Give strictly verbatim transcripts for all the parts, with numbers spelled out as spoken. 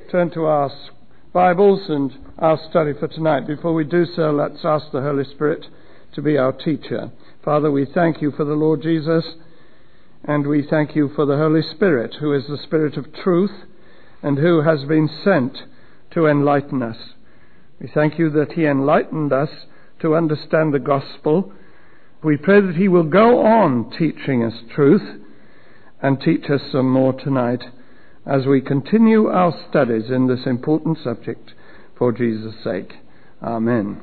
turn to our Bibles and our study for tonight. Before we do so, let's ask the Holy Spirit to be our teacher. Father, we thank you for the Lord Jesus, and we thank you for the Holy Spirit, who is the Spirit of truth and who has been sent to enlighten us. We thank you that he enlightened us to understand the gospel. We pray that he will go on teaching us truth and teach us some more tonight as we continue our studies in this important subject for Jesus' sake. Amen.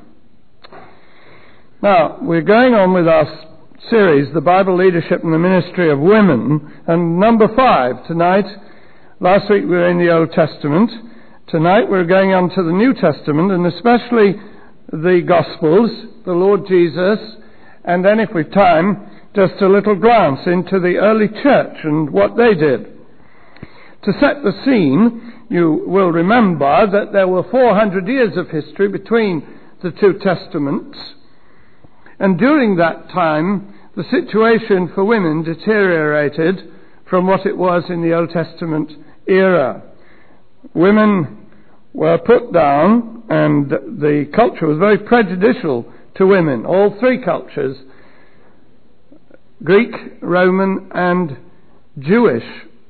Now, we're going on with our series, The Bible Leadership and the Ministry of Women, and number five tonight. Last week we were in the Old Testament. Tonight we're going on to the New Testament, and especially the Gospels, the Lord Jesus, and then if we've time, just a little glance into the early church and what they did. To set the scene, you will remember that there were four hundred years of history between the two testaments, and during that time the situation for women deteriorated from what it was in the Old Testament era. Women were put down, and the culture was very prejudicial to women. All three cultures, Greek, Roman, and Jewish.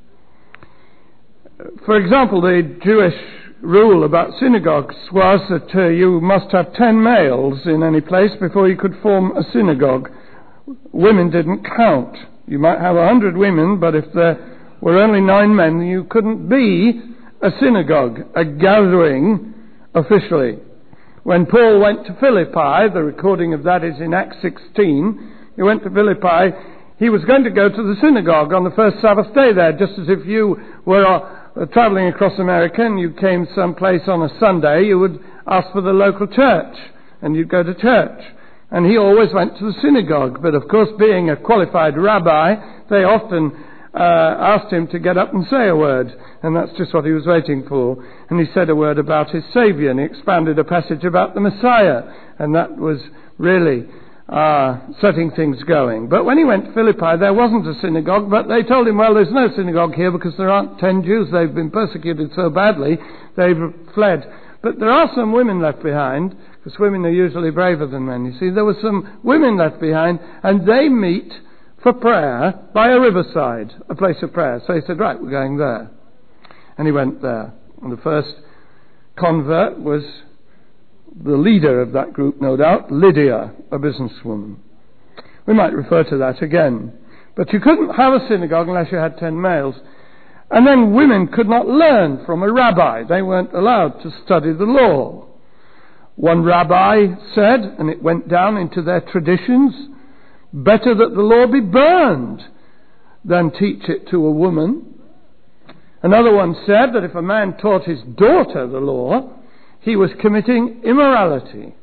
For example, the Jewish rule about synagogues was that uh, you must have ten males in any place before you could form a synagogue. Women didn't count. You might have a hundred women, but if there were only nine men, you couldn't be a synagogue, a gathering officially. When Paul went to Philippi, the recording of that is in Acts sixteen, he went to Philippi, he was going to go to the synagogue on the first Sabbath day there, just as if you were uh, travelling across America and you came someplace on a Sunday, you would ask for the local church and you'd go to church. And he always went to the synagogue, but of course, being a qualified rabbi, they often uh, asked him to get up and say a word, and that's just what he was waiting for. And he said a word about his Saviour, and he expanded a passage about the Messiah, and that was really uh, setting things going. But when he went to Philippi, there wasn't a synagogue, but they told him, well, there's no synagogue here because there aren't ten Jews. They've been persecuted so badly, they've fled. But there are some women left behind, because women are usually braver than men. You see, there were some women left behind, and they meet for prayer by a riverside, a place of prayer. So he said, right, we're going there. And he went there. And the first convert was the leader of that group, no doubt, Lydia, a businesswoman. We might refer to that again. But you couldn't have a synagogue unless you had ten males. And then women could not learn from a rabbi. They weren't allowed to study the law. One rabbi said, and it went down into their traditions, better that the law be burned than teach it to a woman. Another one said that if a man taught his daughter the law, he was committing immorality.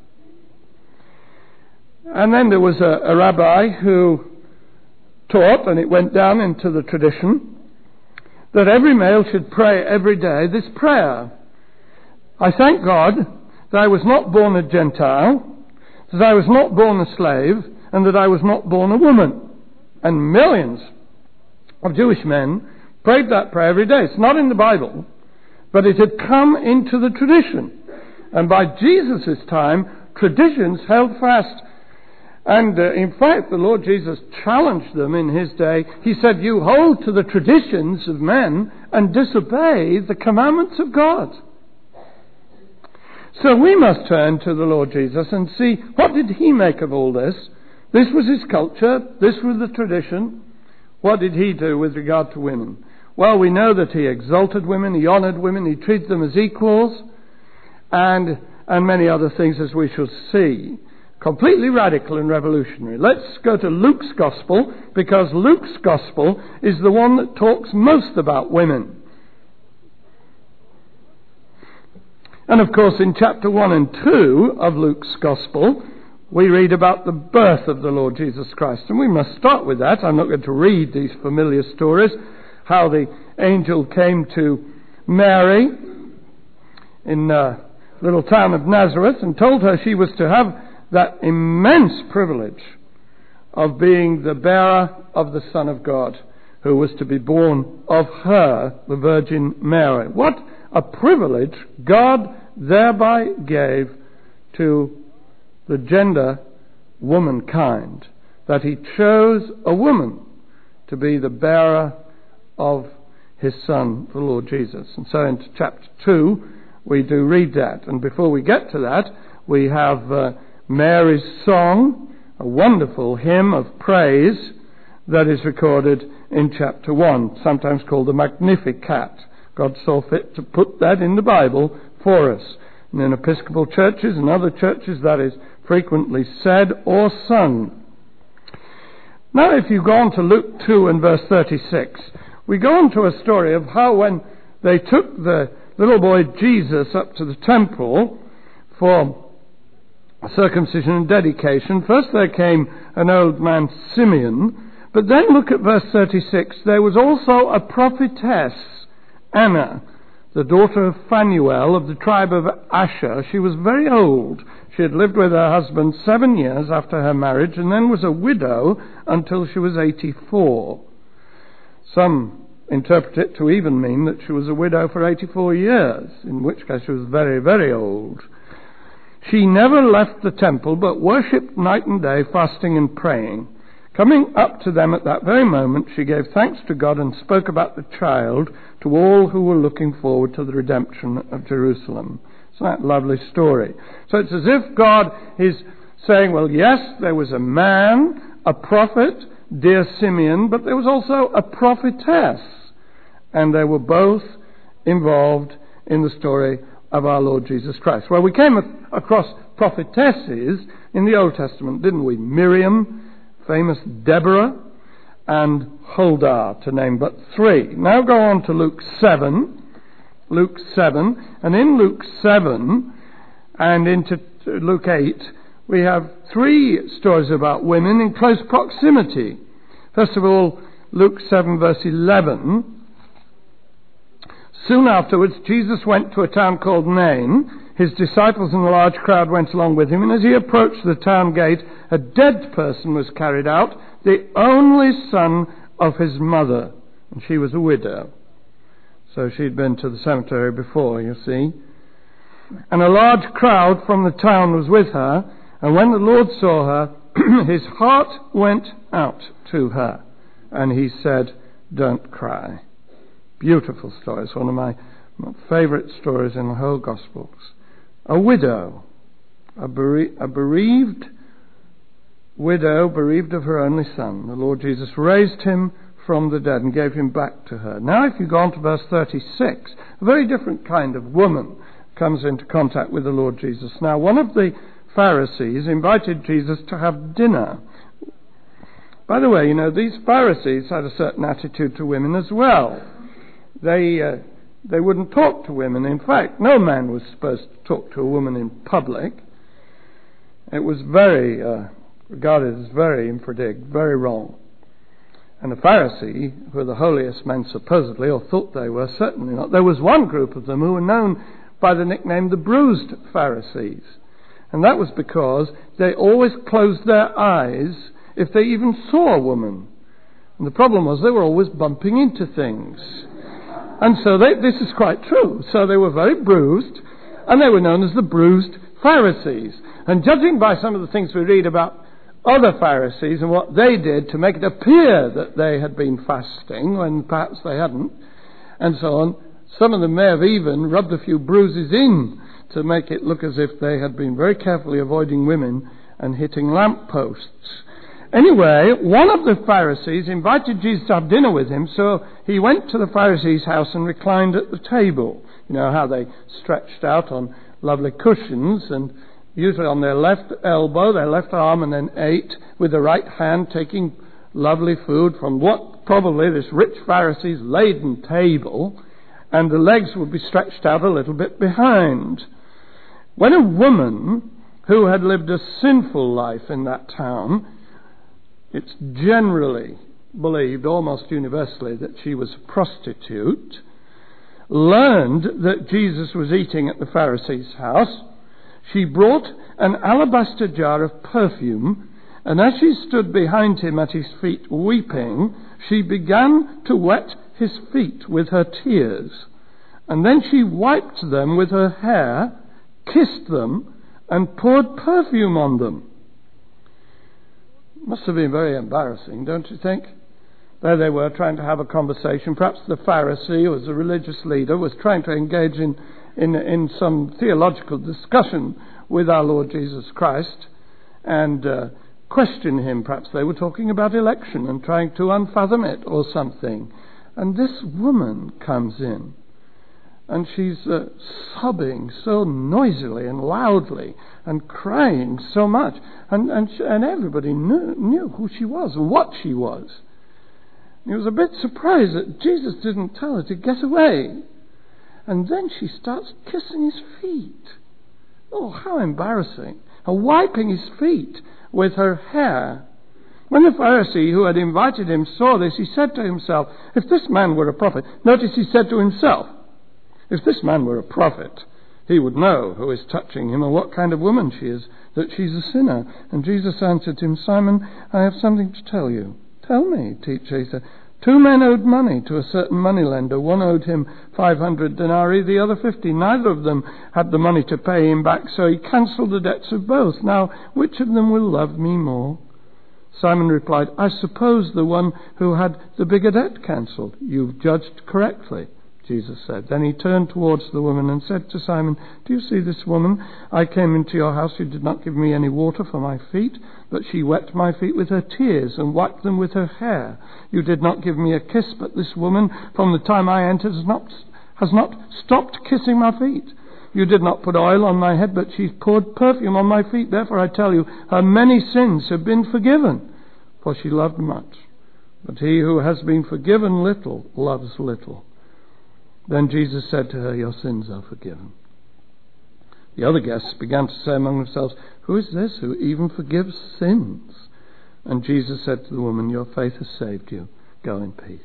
And then there was a, a rabbi who taught, and it went down into the tradition, that every male should pray every day this prayer: I thank God that I was not born a Gentile, that I was not born a slave, and that I was not born a woman. And millions of Jewish men prayed that prayer every day. It's not in the Bible, but it had come into the tradition. And by Jesus' time, traditions held fast. And uh, in fact, the Lord Jesus challenged them in his day. He said, you hold to the traditions of men and disobey the commandments of God. So we must turn to the Lord Jesus and see, what did he make of all this? This was his culture. This was the tradition. What did he do with regard to women? Well, we know that he exalted women, he honoured women, he treated them as equals, and and many other things, as we shall see. Completely radical and revolutionary. Let's go to Luke's Gospel, because Luke's Gospel is the one that talks most about women. And of course, in chapter one and two of Luke's Gospel, we read about the birth of the Lord Jesus Christ. And we must start with that. I'm not going to read these familiar stories, how the angel came to Mary in a little town of Nazareth and told her she was to have that immense privilege of being the bearer of the Son of God, who was to be born of her, the Virgin Mary. What a privilege God thereby gave to the gender womankind, that he chose a woman to be the bearer of his son, the Lord Jesus. And so into chapter two, we do read that. And before we get to that, we have uh, Mary's song, a wonderful hymn of praise that is recorded in chapter one, sometimes called the Magnificat. God saw fit to put that in the Bible for us. And in Episcopal churches and other churches, that is frequently said or sung. Now, if you go on to Luke two and verse thirty-six, we go on to a story of how when they took the little boy Jesus up to the temple for circumcision and dedication, first there came an old man, Simeon, but then look at verse thirty-six. There was also a prophetess, Anna, the daughter of Phanuel of the tribe of Asher. She was very old. She had lived with her husband seven years after her marriage and then was a widow until she was eighty-four. Some interpret it to even mean that she was a widow for eighty-four years, in which case she was very, very old. She never left the temple, but worshipped night and day, fasting and praying. Coming up to them at that very moment, she gave thanks to God and spoke about the child to all who were looking forward to the redemption of Jerusalem. It's that lovely story. So it's as if God is saying, well, yes, there was a man, a prophet, dear Simeon, but there was also a prophetess. And they were both involved in the story of our Lord Jesus Christ. Well, we came across prophetesses in the Old Testament, didn't we? Miriam, famous Deborah, and Huldah, to name but three. Now go on to Luke seven. Luke seven. And in Luke seven and into Luke eight, we have three stories about women in close proximity. First of all, Luke seven, verse eleven. Soon afterwards, Jesus went to a town called Nain. His disciples and a large crowd went along with him, and as he approached the town gate, a dead person was carried out, the only son of his mother, and she was a widow. So she'd been to the cemetery before, you see. And a large crowd from the town was with her, and when the Lord saw her, his heart went out to her, and he said, "Don't cry." Beautiful story. It's one of my, my favourite stories in the whole Gospels. A widow, a, bere- a bereaved widow, bereaved of her only son. The Lord Jesus raised him from the dead and gave him back to her. Now if you go on to verse thirty-six, a very different kind of woman comes into contact with the Lord Jesus. Now one of the Pharisees invited Jesus to have dinner. By the way, you know, these Pharisees had a certain attitude to women as well. They uh, they wouldn't talk to women. In fact, no man was supposed to talk to a woman in public. It was very uh, regarded as very infradig, very wrong. And the Pharisee, who were the holiest men supposedly, or thought they were, certainly not. There was one group of them who were known by the nickname the bruised Pharisees. And that was because they always closed their eyes if they even saw a woman. And the problem was they were always bumping into things. And so they, this is quite true. So they were very bruised, and they were known as the bruised Pharisees. And judging by some of the things we read about other Pharisees and what they did to make it appear that they had been fasting when perhaps they hadn't, and so on, some of them may have even rubbed a few bruises in to make it look as if they had been very carefully avoiding women and hitting lampposts. Anyway, one of the Pharisees invited Jesus to have dinner with him, so he went to the Pharisee's house and reclined at the table. You know how they stretched out on lovely cushions, and usually on their left elbow, their left arm, and then ate with the right hand, taking lovely food from what probably this rich Pharisee's laden table, and the legs would be stretched out a little bit behind. When a woman who had lived a sinful life in that town, it's generally believed, almost universally, that she was a prostitute, learned that Jesus was eating at the Pharisee's house, she brought an alabaster jar of perfume, and as she stood behind him at his feet weeping, she began to wet his feet with her tears, And then she wiped them with her hair, kissed them, and poured perfume on them. Must have been very embarrassing, don't you think? There they were trying to have a conversation. Perhaps the Pharisee, who was a religious leader, was trying to engage in, in, in some theological discussion with our Lord Jesus Christ and uh, question him. Perhaps they were talking about election and trying to unfathom it or something. And this woman comes in. And she's uh, sobbing so noisily and loudly and crying so much. And and, she, and everybody knew, knew who she was and what she was. He was a bit surprised that Jesus didn't tell her to get away. And then she starts kissing his feet. Oh, how embarrassing. Her wiping his feet with her hair. When the Pharisee who had invited him saw this, he said to himself, if this man were a prophet, notice he said to himself, if this man were a prophet, he would know who is touching him and what kind of woman she is, that she's a sinner. And Jesus answered him, Simon, I have something to tell you. Tell me, teacher, he said. Two men owed money to a certain moneylender. One owed him five hundred denarii, the other fifty. Neither of them had the money to pay him back, so he cancelled the debts of both. Now, which of them will love me more? Simon replied, I suppose the one who had the bigger debt cancelled. You've judged correctly, Jesus said. Then he turned towards the woman and said to Simon, do you see this woman? I came into your house. You did not give me any water for my feet, but she wet my feet with her tears and wiped them with her hair. You did not give me a kiss, but this woman, from the time I entered, has not, has not stopped kissing my feet. You did not put oil on my head, but she's poured perfume on my feet. Therefore I tell you, her many sins have been forgiven, for she loved much. But he who has been forgiven little loves little. Then Jesus said to her, your sins are forgiven. The other guests began to say among themselves, who is this who even forgives sins? And Jesus said to the woman, your faith has saved you. Go in peace.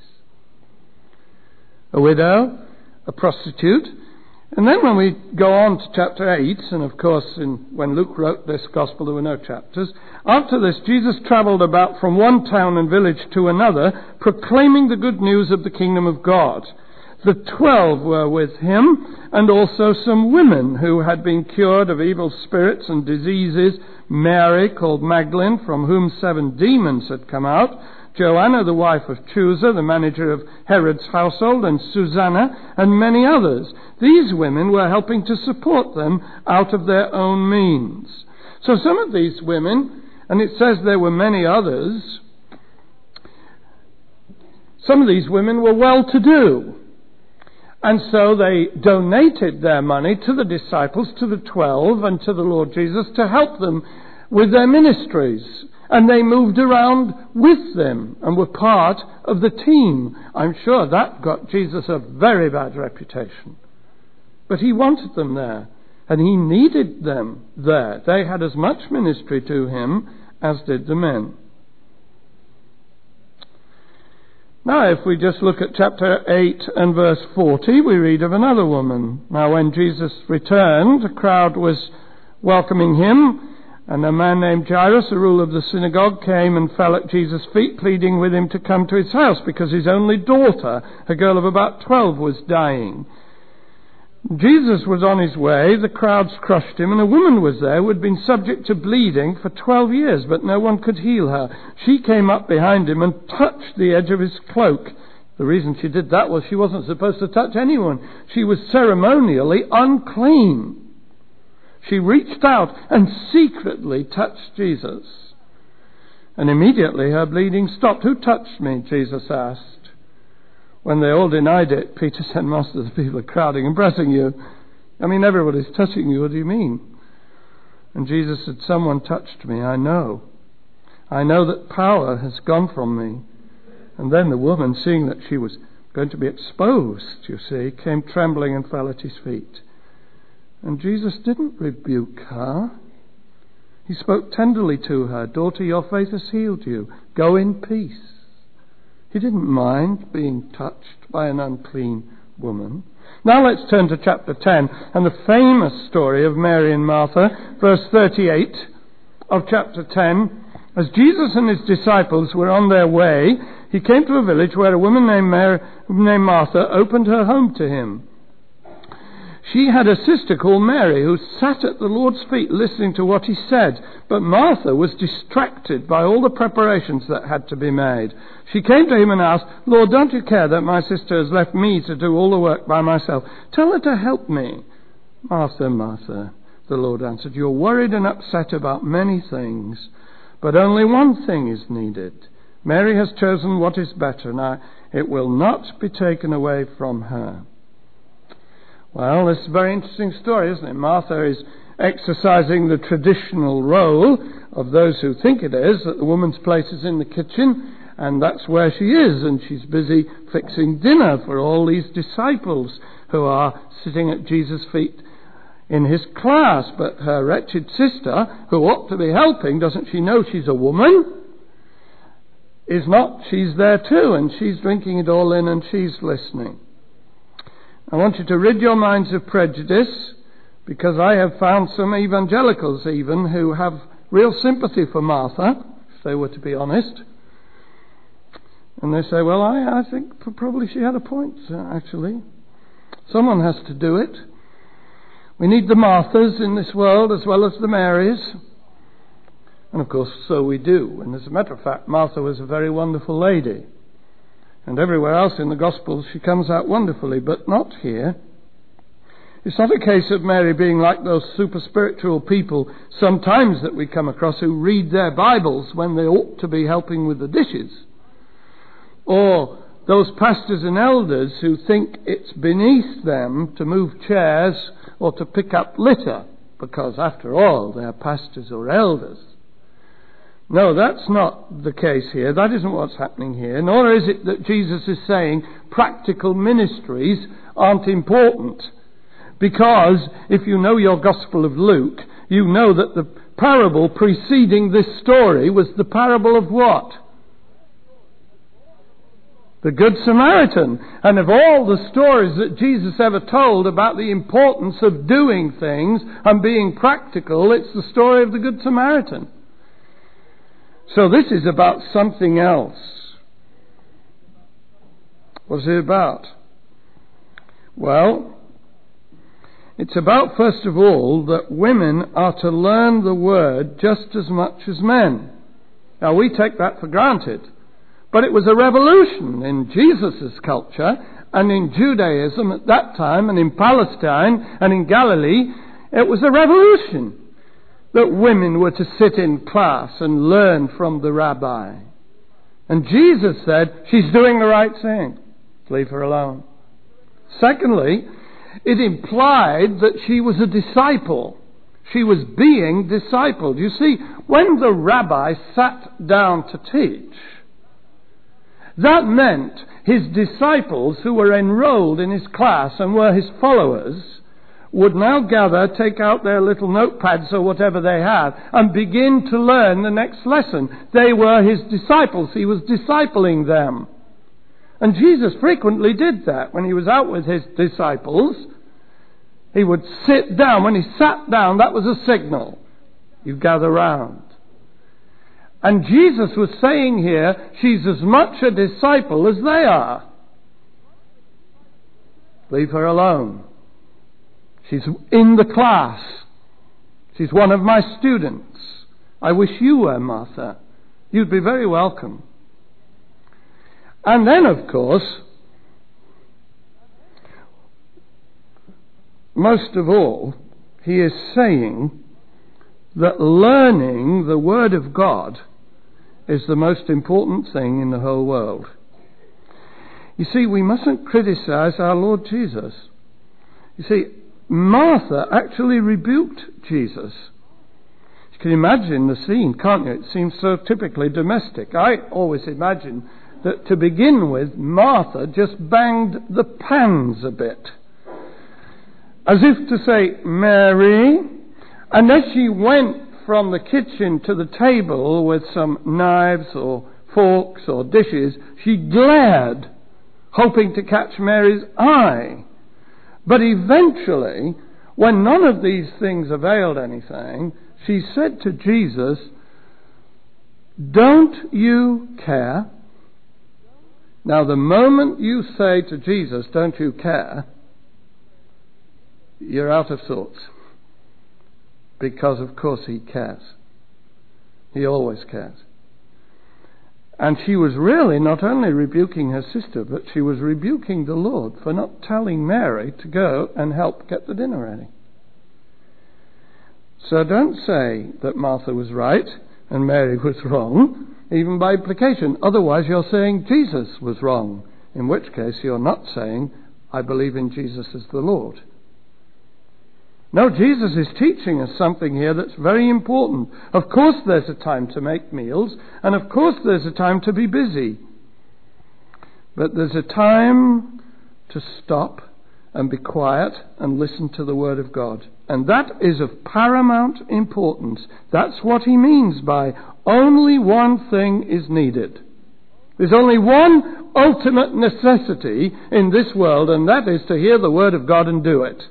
A widow, a prostitute. And then when we go on to chapter eight, and of course in, when Luke wrote this gospel there were no chapters, after this Jesus travelled about from one town and village to another, proclaiming the good news of the kingdom of God. The twelve were with him, and also some women who had been cured of evil spirits and diseases, Mary, called Magdalene, from whom seven demons had come out, Joanna, the wife of Chuza, the manager of Herod's household, and Susanna, and many others. These women were helping to support them out of their own means. So some of these women, and it says there were many others, some of these women were well-to-do. And so they donated their money to the disciples, to the twelve, and to the Lord Jesus to help them with their ministries. And they moved around with them and were part of the team. I'm sure that got Jesus a very bad reputation. But he wanted them there, and he needed them there. They had as much ministry to him as did the men. Now, if we just look at chapter eight and verse forty, we read of another woman. Now, when Jesus returned, a crowd was welcoming him, and a man named Jairus, a ruler of the synagogue, came and fell at Jesus' feet, pleading with him to come to his house, because his only daughter, a girl of about twelve, was dying. Jesus was on his way, the crowds crushed him, and a woman was there who had been subject to bleeding for twelve years, but no one could heal her. She came up behind him and touched the edge of his cloak. The reason she did that was she wasn't supposed to touch anyone. She was ceremonially unclean. She reached out and secretly touched Jesus. And immediately her bleeding stopped. Who touched me? Jesus asked. When they all denied it, Peter said, Master, the people are crowding and pressing you. I mean, everybody's touching you. What do you mean? And Jesus said, someone touched me. I know. I know that power has gone from me. And then the woman, seeing that she was going to be exposed, you see, came trembling and fell at his feet. And Jesus didn't rebuke her. He spoke tenderly to her. Daughter, your faith has healed you. Go in peace. He didn't mind being touched by an unclean woman. Now let's turn to chapter ten and the famous story of Mary and Martha, verse thirty-eight of chapter ten. As Jesus and his disciples were on their way, he came to a village where a woman named, Mary, named Martha opened her home to him. She had a sister called Mary who sat at the Lord's feet listening to what he said, but Martha was distracted by all the preparations that had to be made. She came to him and asked, "Lord, don't you care that my sister has left me to do all the work by myself? Tell her to help me." "Martha, Martha," the Lord answered, "you're worried and upset about many things, but only one thing is needed. Mary has chosen what is better, and it will not be taken away from her." Well, this is a very interesting story, isn't it? Martha is exercising the traditional role of those who think it is, that the woman's place is in the kitchen, and that's where she is, and she's busy fixing dinner for all these disciples who are sitting at Jesus' feet in his class. But her wretched sister, who ought to be helping, doesn't she know she's a woman? Is not. She's there too, and she's drinking it all in, and she's listening. I want you to rid your minds of prejudice, because I have found some evangelicals even who have real sympathy for Martha, if they were to be honest. And they say, well, I, I think probably she had a point, uh, actually. Someone has to do it. We need the Marthas in this world as well as the Marys. And of course, so we do. And as a matter of fact, Martha was a very wonderful lady. And everywhere else in the Gospels she comes out wonderfully, but not here. It's not a case of Mary being like those super spiritual people sometimes that we come across who read their Bibles when they ought to be helping with the dishes. Or those pastors and elders who think it's beneath them to move chairs or to pick up litter, because after all they're pastors or elders. No, that's not the case here. That isn't what's happening here. Nor is it that Jesus is saying practical ministries aren't important. Because if you know your Gospel of Luke, you know that the parable preceding this story was the parable of what? The Good Samaritan. And of all the stories that Jesus ever told about the importance of doing things and being practical, it's the story of the Good Samaritan. So this is about something else. What's it about? Well, it's about, first of all, that women are to learn the Word just as much as men. Now, we take that for granted. But it was a revolution in Jesus' culture and in Judaism at that time, and in Palestine and in Galilee. It was a revolution that women were to sit in class and learn from the rabbi. And Jesus said, she's doing the right thing. Leave her alone. Secondly, it implied that she was a disciple. She was being discipled. You see, when the rabbi sat down to teach, that meant his disciples who were enrolled in his class and were his followers would now gather, take out their little notepads or whatever they had, and begin to learn the next lesson. They were his disciples. He was discipling them. And Jesus frequently did that. When he was out with his disciples, he would sit down. When he sat down, that was a signal. You gather round. And Jesus was saying here, she's as much a disciple as they are. Leave her alone. She's in the class. She's one of my students. I wish you were, Martha. You'd be very welcome. And then, of course, most of all, he is saying that learning the Word of God is the most important thing in the whole world. You see, we mustn't criticize our Lord Jesus. You see, Martha actually rebuked Jesus. You can imagine the scene, can't you? It seems so typically domestic. I always imagine that to begin with, Martha just banged the pans a bit, as if to say, Mary, and as she went from the kitchen to the table with some knives or forks or dishes, she glared, hoping to catch Mary's eye. But eventually, when none of these things availed anything, she said to Jesus, don't you care? Now, the moment you say to Jesus, don't you care? you're out of sorts. Because, of course, he cares. He always cares. And she was really not only rebuking her sister, but she was rebuking the Lord for not telling Mary to go and help get the dinner ready. So don't say that Martha was right and Mary was wrong, even by implication. Otherwise you're saying Jesus was wrong, in which case you're not saying, I believe in Jesus as the Lord. No, Jesus is teaching us something here that's very important. Of course there's a time to make meals, and of course there's a time to be busy. But there's a time to stop and be quiet and listen to the Word of God. And that is of paramount importance. That's what he means by only one thing is needed. There's only one ultimate necessity in this world, and that is to hear the Word of God and do it.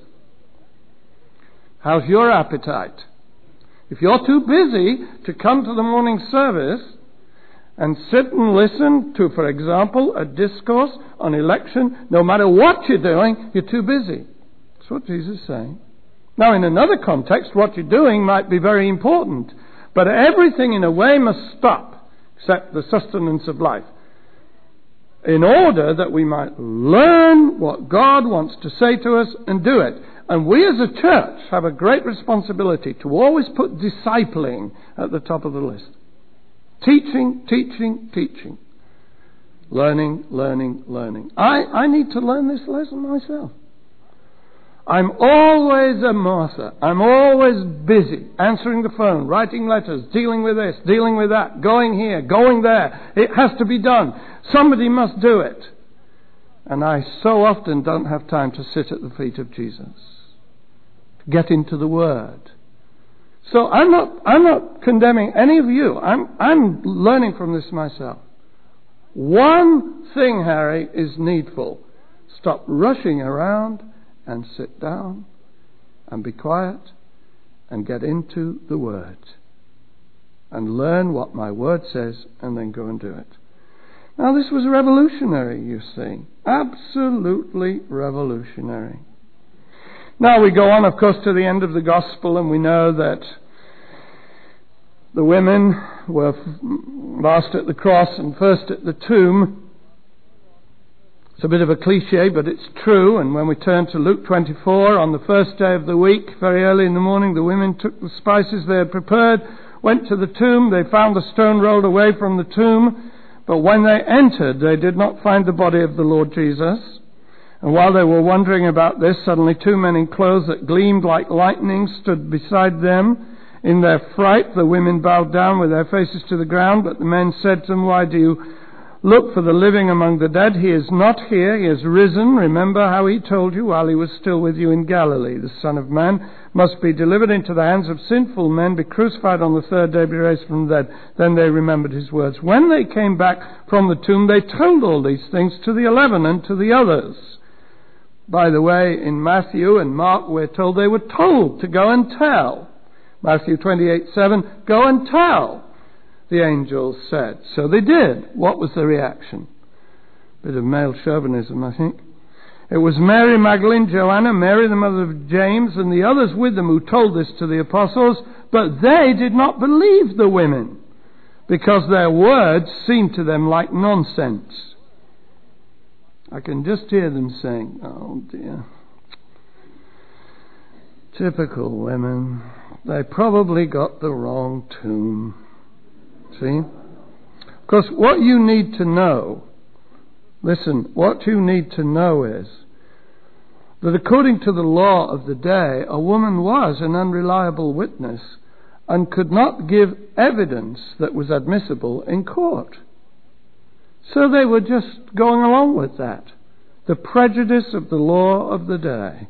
How's your appetite? If you're too busy to come to the morning service and sit and listen to, for example, a discourse on election, no matter what you're doing, you're too busy. That's what Jesus is saying. Now, in another context, what you're doing might be very important, but everything in a way must stop, except the sustenance of life, in order that we might learn what God wants to say to us and do it. And we as a church have a great responsibility to always put discipling at the top of the list. Teaching, teaching, teaching. Learning, learning, learning. I, I need to learn this lesson myself. I'm always a Martha. I'm always busy, answering the phone, writing letters, dealing with this, dealing with that, going here, going there. It has to be done. Somebody must do it. And I so often don't have time to sit at the feet of Jesus, to get into the Word. So I'm not, I'm not condemning any of you. I'm, I'm learning from this myself. One thing, Harry, is needful. Stop rushing around and sit down and be quiet and get into the Word and learn what my Word says and then go and do it. Now, this was revolutionary, you see. Absolutely revolutionary. Now we go on, of course, to the end of the Gospel, and we know that the women were last at the cross and first at the tomb. It's a bit of a cliche, but it's true. And when we turn to Luke twenty-four, on the first day of the week, very early in the morning, the women took the spices they had prepared, went to the tomb. They found the stone rolled away from the tomb. But when they entered, they did not find the body of the Lord Jesus. And while they were wondering about this, suddenly two men in clothes that gleamed like lightning stood beside them. In their fright, the women bowed down with their faces to the ground, but the men said to them, "Why do you look for the living among the dead? He is not here, he has risen. Remember how he told you while he was still with you in Galilee. The Son of Man must be delivered into the hands of sinful men, be crucified on the third day, be raised from the dead." Then they remembered his words. When they came back from the tomb, they told all these things to the eleven and to the others. By the way, in Matthew and Mark, we're told they were told to go and tell. Matthew twenty-eight seven, go and tell, the angels said. So they did. What was the reaction? Bit of male chauvinism, I think. It was Mary Magdalene, Joanna, Mary the mother of James, and the others with them who told this to the apostles, but they did not believe the women, because their words seemed to them like nonsense. I can just hear them saying, "Oh dear, typical women. They probably got the wrong tomb." See? Of course, what you need to know, listen, what you need to know is that according to the law of the day, a woman was an unreliable witness and could not give evidence that was admissible in court. So they were just going along with that. The prejudice of the law of the day.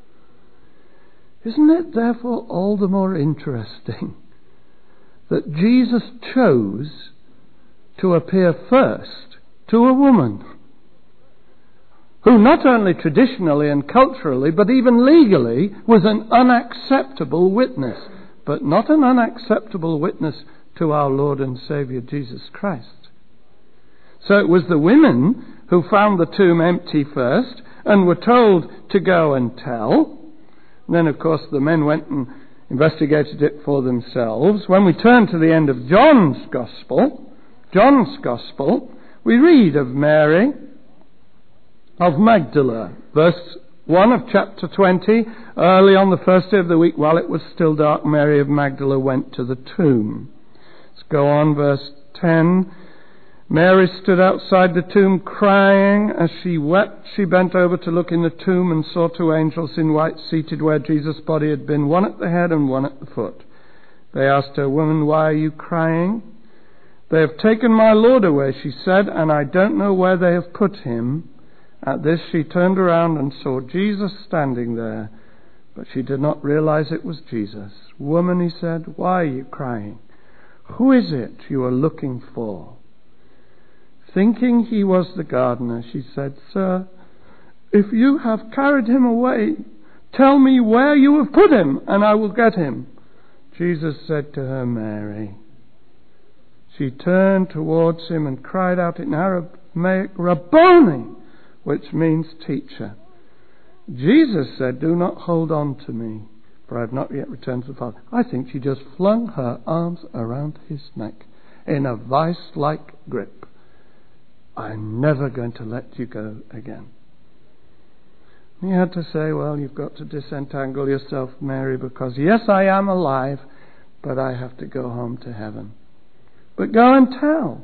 Isn't it therefore all the more interesting that Jesus chose to appear first to a woman who not only traditionally and culturally, but even legally, was an unacceptable witness, but not an unacceptable witness to our Lord and Saviour Jesus Christ. So it was the women who found the tomb empty first and were told to go and tell. And then, of course, the men went and investigated it for themselves. When we turn to the end of John's Gospel, John's Gospel, we read of Mary of Magdala, verse one of chapter twenty. Early on the first day of the week, while it was still dark, Mary of Magdala went to the tomb. Let's go on, verse ten. Mary stood outside the tomb crying. As she wept, she bent over to look in the tomb and saw two angels in white seated where Jesus' body had been, one at the head and one at the foot. They asked her, "Woman, why are you crying?" "They have taken my Lord away," she said, "and I don't know where they have put him." At this she turned around and saw Jesus standing there, but she did not realize it was Jesus. "Woman," he said, "why are you crying? Who is it you are looking for?" Thinking he was the gardener, she said, "Sir, if you have carried him away, tell me where you have put him, and I will get him." Jesus said to her, "Mary." She turned towards him and cried out in Aramaic, "Rabboni," which means teacher. Jesus said, "Do not hold on to me, for I have not yet returned to the Father." I think she just flung her arms around his neck in a vice-like grip. "I'm never going to let you go again." He had to say, "Well, you've got to disentangle yourself, Mary, because yes, I am alive, but I have to go home to heaven. But go and tell."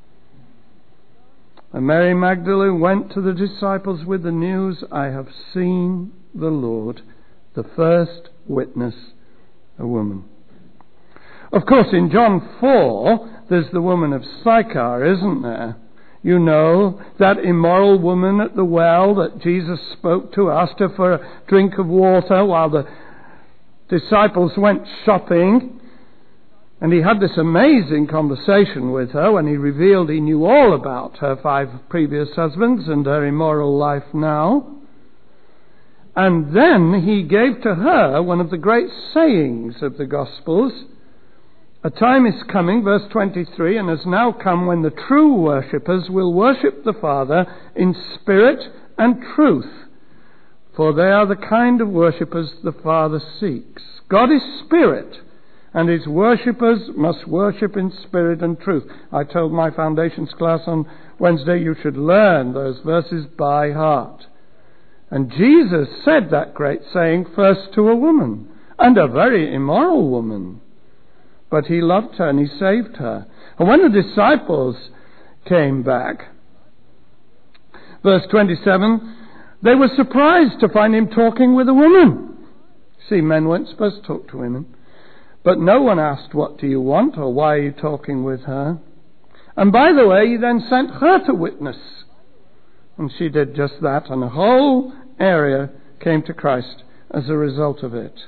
And Mary Magdalene went to the disciples with the news, "I have seen the Lord," the first witness, a woman. Of course, in John four, there's the woman of Sychar, isn't there? You know, that immoral woman at the well that Jesus spoke to, asked her for a drink of water while the disciples went shopping. And he had this amazing conversation with her when he revealed he knew all about her five previous husbands and her immoral life now. And then he gave to her one of the great sayings of the Gospels. "A time is coming," verse twenty-three, "and has now come when the true worshippers will worship the Father in spirit and truth, for they are the kind of worshippers the Father seeks. God is spirit, and his worshippers must worship in spirit and truth." I told my foundations class on Wednesday you should learn those verses by heart. And Jesus said that great saying first to a woman, and a very immoral woman. But he loved her and he saved her. And when the disciples came back, verse twenty-seven, they were surprised to find him talking with a woman. See, men weren't supposed to talk to women. But no one asked, "What do you want?" or "Why are you talking with her?" And by the way, he then sent her to witness. And she did just that, and a whole area came to Christ as a result of it.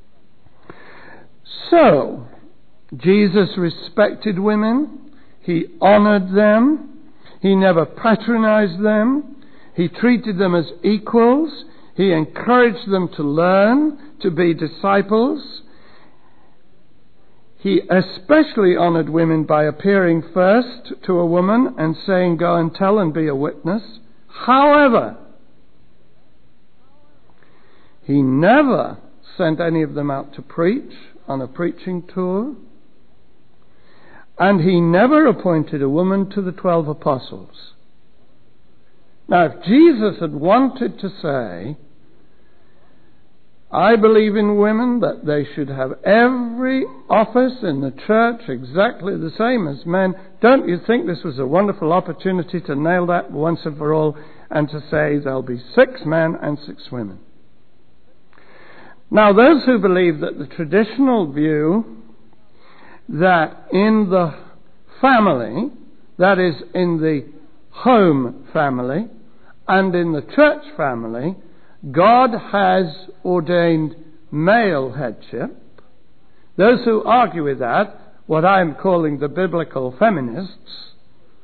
So, Jesus respected women. He honored them. He never patronized them. He treated them as equals. He encouraged them to learn, to be disciples. He especially honored women by appearing first to a woman and saying, "Go and tell and be a witness." However, he never sent any of them out to preach on a preaching tour. And he never appointed a woman to the twelve apostles. Now, if Jesus had wanted to say, "I believe in women, that they should have every office in the church exactly the same as men," don't you think this was a wonderful opportunity to nail that once and for all and to say there'll be six men and six women? Now, those who believe that the traditional view that in the family, that is in the home family and in the church family, God has ordained male headship. Those who argue with that, what I'm calling the biblical feminists,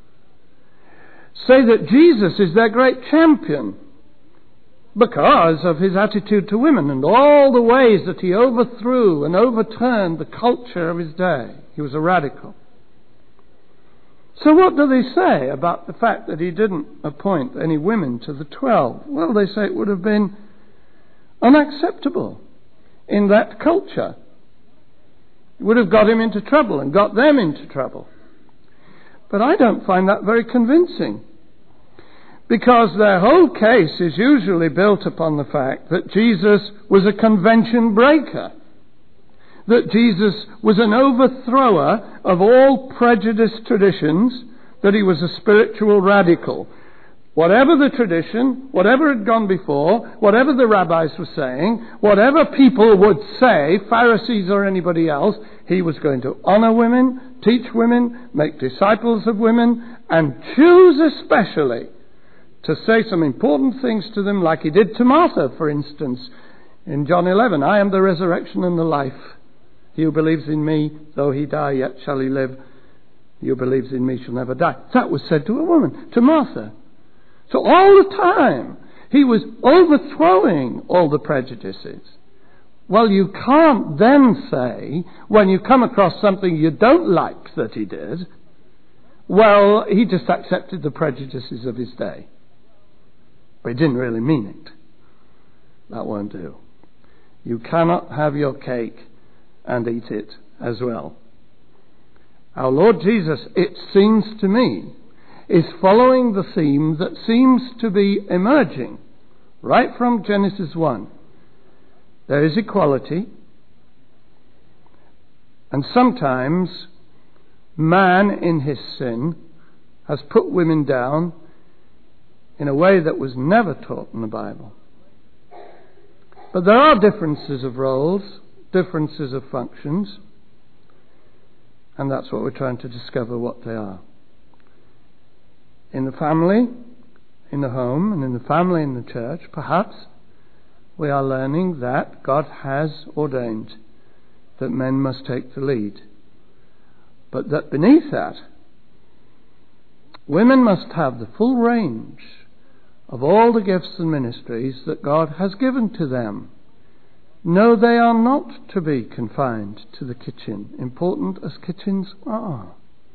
say that Jesus is their great champion because of his attitude to women and all the ways that he overthrew and overturned the culture of his day. He was a radical. So what do they say about the fact that he didn't appoint any women to the twelve? Well, they say it would have been unacceptable in that culture. It would have got him into trouble and got them into trouble. But I don't find that very convincing, because their whole case is usually built upon the fact that Jesus was a convention breaker, that Jesus was an overthrower of all prejudiced traditions, that he was a spiritual radical. Whatever the tradition, whatever had gone before, whatever the rabbis were saying, whatever people would say, Pharisees or anybody else, he was going to honor women, teach women, make disciples of women, and choose especially to say some important things to them, like he did to Martha, for instance, in John eleven. I am the resurrection and the life. He who believes in me, though he die, yet shall he live. He who believes in me shall never die. That was said to a woman, to Martha. So all the time, he was overthrowing all the prejudices. Well, you can't then say, when you come across something you don't like that he did, well, he just accepted the prejudices of his day. But he didn't really mean it. That won't do. You cannot have your cake and eat it as well. Our Lord Jesus, it seems to me, is following the theme that seems to be emerging right from Genesis one. There is equality, and sometimes man in his sin has put women down in a way that was never taught in the Bible. But there are differences of roles, differences of functions, and that's what we're trying to discover what they are. In the family, in the home, and in the family in the church, perhaps, we are learning that God has ordained that men must take the lead. But that beneath that, women must have the full range of all the gifts and ministries that God has given to them. No, they are not to be confined to the kitchen, important as kitchens are.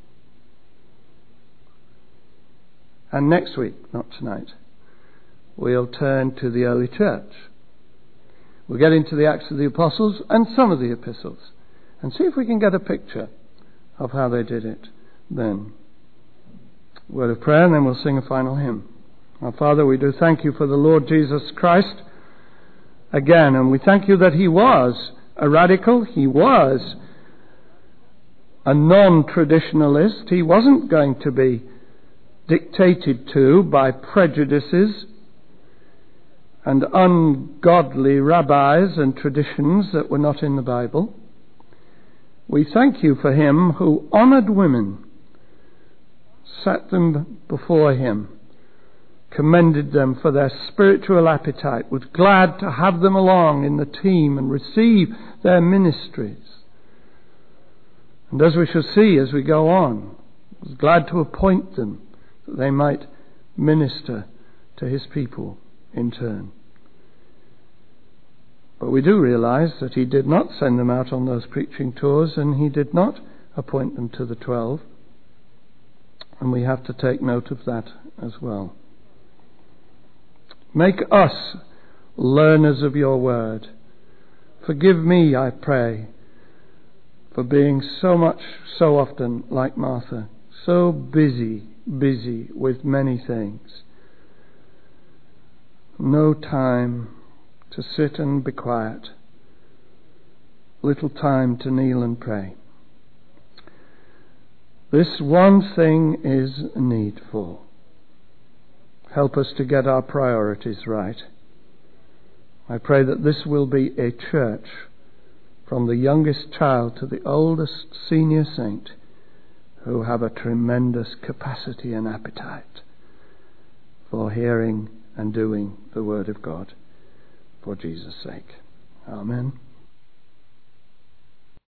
And next week, not tonight, we'll turn to the early church. We'll get into the Acts of the Apostles and some of the epistles and see if we can get a picture of how they did it then. Word of prayer, and then we'll sing a final hymn. Our Father, we do thank you for the Lord Jesus Christ again, and we thank you that he was a radical, he was a non-traditionalist. He wasn't going to be dictated to by prejudices and ungodly rabbis and traditions that were not in the Bible. We thank you for him who honoured women, sat them before him, commended them for their spiritual appetite, was glad to have them along in the team and receive their ministries. And as we shall see as we go on, was glad to appoint them that they might minister to his people in turn. But we do realize that he did not send them out on those preaching tours, and he did not appoint them to the twelve. And we have to take note of that as well. Make us learners of your word. Forgive me, I pray, for being so much, so often like Martha, so busy, busy with many things. No time to sit and be quiet. Little time to kneel and pray. This one thing is needful. Help us to get our priorities right. I pray that this will be a church from the youngest child to the oldest senior saint who have a tremendous capacity and appetite for hearing and doing the Word of God for Jesus' sake. Amen.